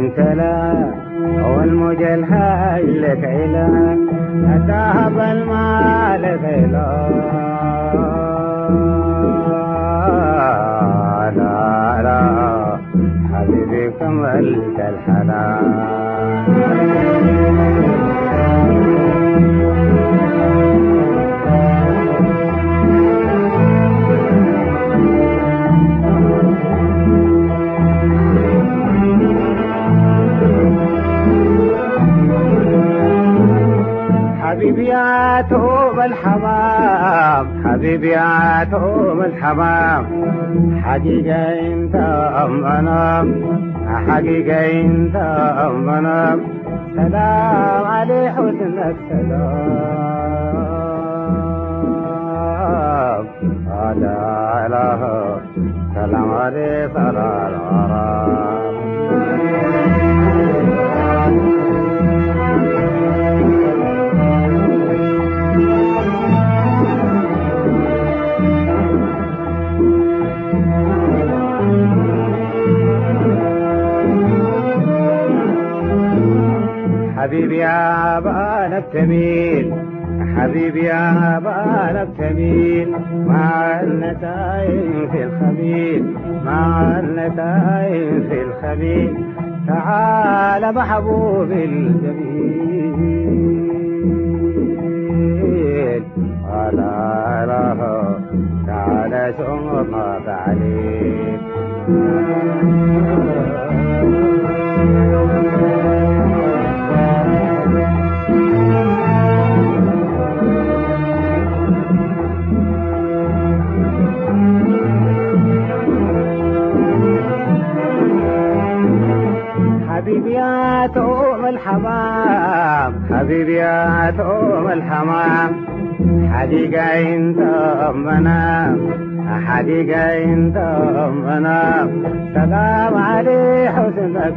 انت لا والموجة الهاج لك إله أتاهب المال غيلا لا لا حبيبي كملت الحلال حبيبي يا توب الحمام حبيبي يا توب الحمام حقيقة انت أمنا حقيقة انت أمنا سلام علي حسنك سلام لا إله سلام علي صلاة الغرام حبيبي يا بالك تميل حبيبي يا بالك تميل مع النتائج في الخبيل مع النتائج في الخبيل تعال محبوب الجميل ولا له تعال سمط عليك حبيبي يا توم الحمام حبيبي يا توم الحمام حديقة انت أمنا حديقة انت أمنا سلام علي حسنك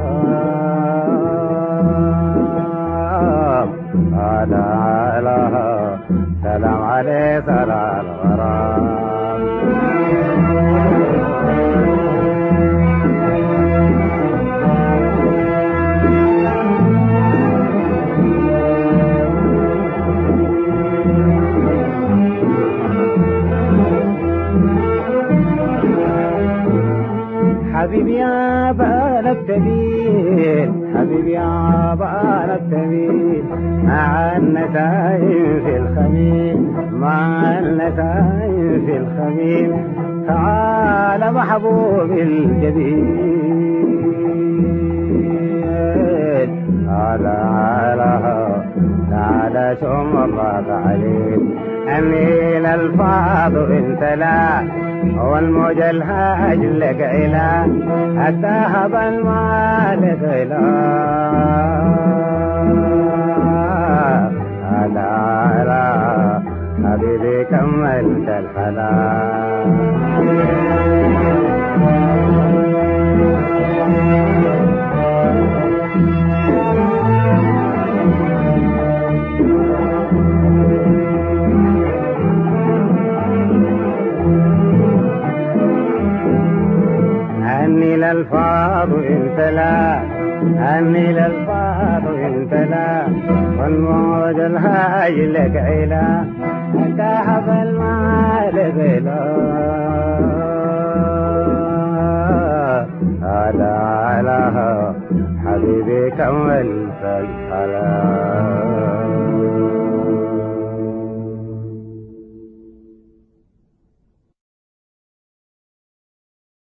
سلام لا إله سلام علي صلاة الغرام حبيبي يا بالك تميل حبيبي يا بالك تميل مع النتائج في الخميل مع النتائج في الخميل تعال محبوب الجميل على تعال ثم الله عليك أميل الفاض انت لا والموج الهاج لك إله أتاهب المال غلا لا حبيبي كملت الحلال أني للفاض انت لا أني للفاض انت لا والموج الهاج لك إله أتاهب المال غلا لا إله حبيبي كملت الحلال